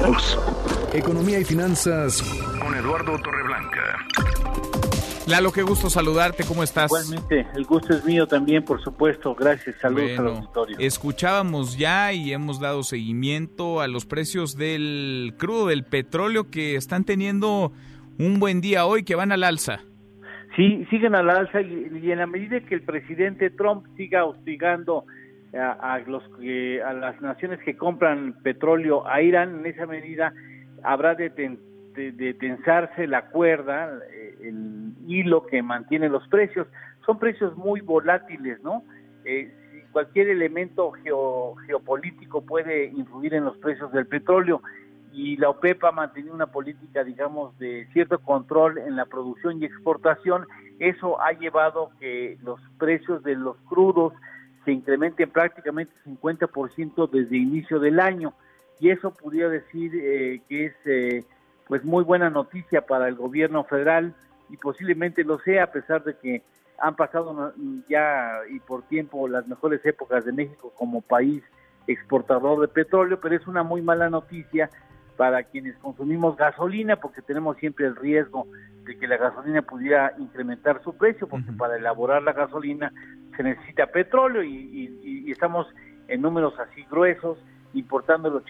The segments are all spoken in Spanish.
todos. Economía y finanzas Con Eduardo Torreblanca. Lalo, qué gusto saludarte, ¿cómo estás? Igualmente, el gusto es mío también, por supuesto, gracias, saludos al auditorio. Escuchábamos ya y hemos dado seguimiento a los precios del crudo, del petróleo, que están teniendo un buen día hoy, que van al alza. Sí, siguen al alza y en la medida que el presidente Trump siga hostigando a las naciones que compran petróleo a Irán, en esa medida habrá de tensarse la cuerda, el hilo que mantiene los precios. Son precios muy volátiles, ¿no? Cualquier elemento geopolítico puede influir en los precios del petróleo, y la OPEP ha mantenido una política, digamos, de cierto control en la producción y exportación. Eso ha llevado que los precios de los crudos se incrementen prácticamente 50% desde inicio del año, y eso pudiera decir que es pues muy buena noticia para el gobierno federal, y posiblemente lo sea, a pesar de que han pasado ya y por tiempo las mejores épocas de México como país exportador de petróleo, pero es una muy mala noticia para quienes consumimos gasolina, porque tenemos siempre el riesgo de que la gasolina pudiera incrementar su precio, porque para elaborar la gasolina se necesita petróleo, y estamos en números así gruesos, importando el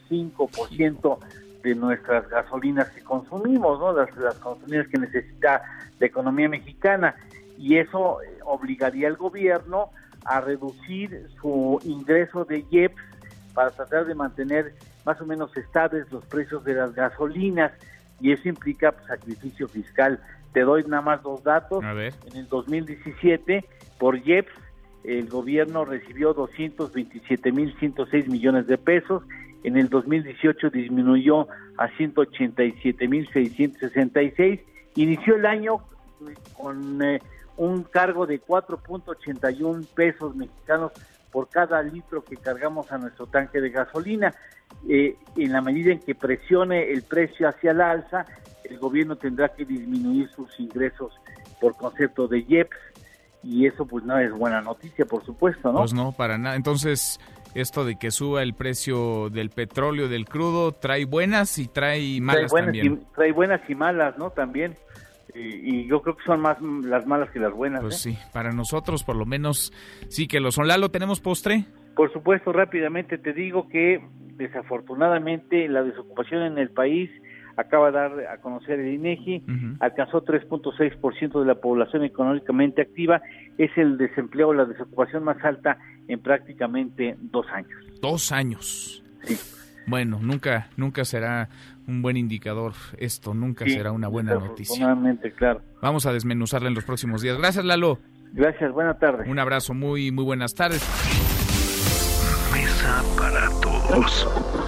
85% de nuestras gasolinas que consumimos, ¿no? Las gasolinas que necesita la economía mexicana, y eso obligaría al gobierno a reducir su ingreso de IEPS para tratar de mantener más o menos estables los precios de las gasolinas, y eso implica sacrificio fiscal. Te doy nada más dos datos. A ver. En el 2017, por IEPS, el gobierno recibió 227,106 millones de pesos. En el 2018 disminuyó a 187,666. Inició el año con un cargo de 4.81 pesos mexicanos por cada litro que cargamos a nuestro tanque de gasolina. En la medida en que presione el precio hacia el alza, el gobierno tendrá que disminuir sus ingresos por concepto de IEPS, y eso pues no es buena noticia, por supuesto, ¿no? Pues no, para nada. Entonces, esto de que suba el precio del petróleo, del crudo, trae buenas y trae malas también. Trae buenas y malas, ¿no? También. Y yo creo que son más las malas que las buenas. Pues sí, para nosotros por lo menos sí que lo son. Lalo, ¿tenemos postre? Por supuesto, rápidamente te digo que desafortunadamente la desocupación en el país, acaba de dar a conocer el INEGI, alcanzó 3.6% de la población económicamente activa. Es el desempleo, la desocupación más alta en prácticamente 2 años. 2 años. Sí. Bueno, nunca será un buen indicador esto, nunca será una buena noticia. Desafortunadamente, claro. Vamos a desmenuzarla en los próximos días. Gracias, Lalo. Gracias, buenas tardes. Un abrazo, muy buenas tardes. Mesa para todos.